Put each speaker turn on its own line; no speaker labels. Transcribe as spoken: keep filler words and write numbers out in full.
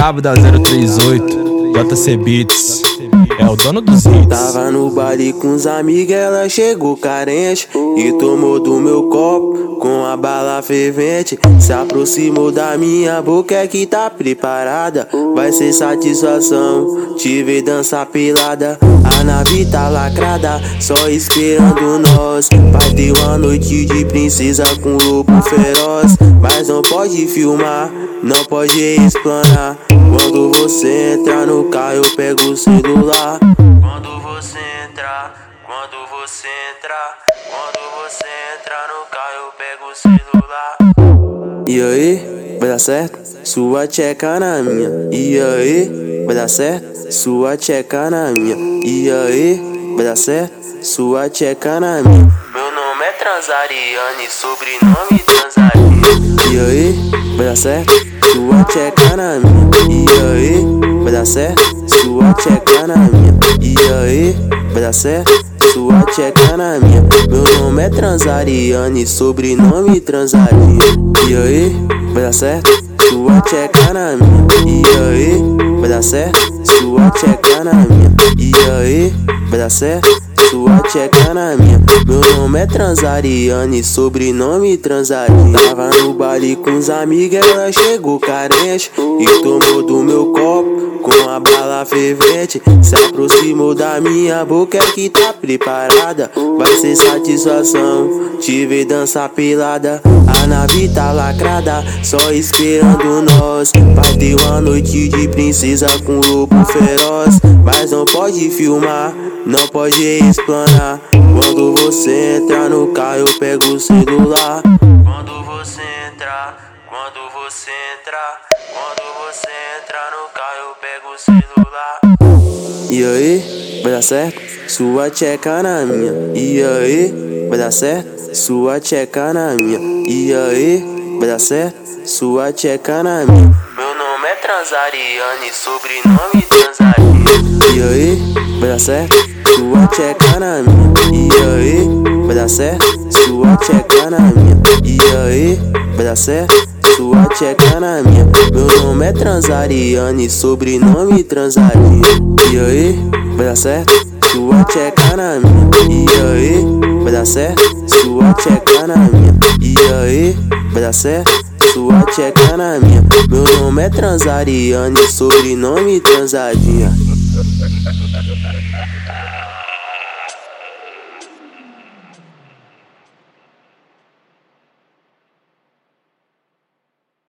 Gustavo da zero três oito, J C Beats, é o dono dos hits.
Tava no baile com os amigos, ela chegou carente e tomou do meu copo com a bala fervente. Se aproximou da minha boca, é que tá preparada. Vai ser satisfação, te ver dançar pelada. A nave tá lacrada, só esperando nós. Vai ter uma noite de princesa com lobo feroz. Mas não pode filmar, não pode explanar. Quando você entrar no carro eu pego o celular. Quando você entrar, quando você entrar, quando você entrar no carro eu pego o celular. E aí, vai dar certo? Sua tcheca na minha. E aí, vai dar certo? Sua tcheca na minha. E aí, vai dar certo? Sua tcheca na minha. Meu nome é Transariane, sobrenome Transariane. E aí, vai dar certo? Sua tcheca na minha. E aí, vai dar certo? Sua tcheca na minha. E aí, vai dar certo? Sua tcheca na minha. Meu nome é Transariane, sobrenome Transariane. E aí, vai dar certo? Sua tcheca na minha. E aí, vai dar certo? Sua tcheca na minha. E aí, vai dar certo? Sua tcheca na minha. Meu nome é Transariane, sobrenome Transariane. Tava no baile com os amigos, ela chegou carente e tomou do meu copo com a bala fervente. Se aproximou da minha boca, é que tá preparada. Vai ser satisfação, te ver dançar pelada. A nave tá lacrada, só esperando nós. Vai ter uma noite de princesa com lobo feroz. Mas não pode filmar, não pode explanar. Quando você entrar no carro eu pego o celular. Quando você entrar, quando você entrar, quando você entrar no carro eu pego o celular. E aí, vai dar certo? Sua tcheca na minha. E aí, vai dar certo? Sua tcheca na minha. E aí, vai dar certo? Sua tcheca na minha. Meu nome é Transariane, sobrenome Transariane. E aí, vai dar certo? Sua tcheca na minha. E aí, vai dar certo? Sua tcheca na minha. E aí, vai dar certo? Sua tcheca na minha. Meu nome é Transariane, sobrenome Transariane. E aí, vai dar certo? Sua tcheca na minha. E aí, vai dar certo? Sua tcheca na minha. E aí, vai dar certo? Sua tcheca na minha. Meu nome é Transariane, sobrenome Transariane.